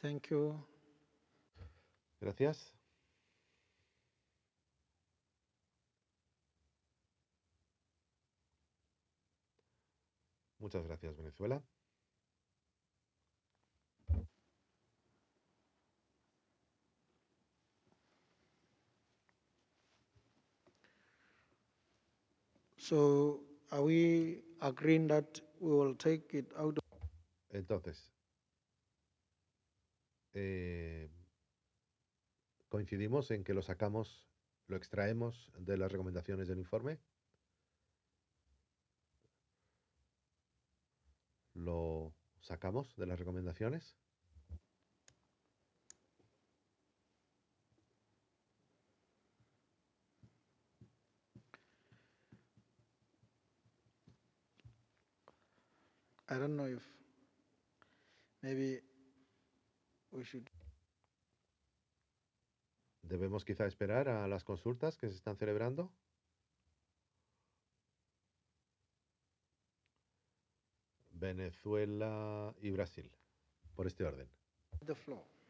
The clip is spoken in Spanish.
Thank you. Gracias. Muchas gracias, Venezuela. So are we agreeing that we will take it out? Entonces, coincidimos en que lo sacamos, lo extraemos de las recomendaciones del informe, lo sacamos de las recomendaciones. I don't know if maybe we should. Debemos quizá esperar a las consultas que se están celebrando. Venezuela y Brasil, por este orden. The floor.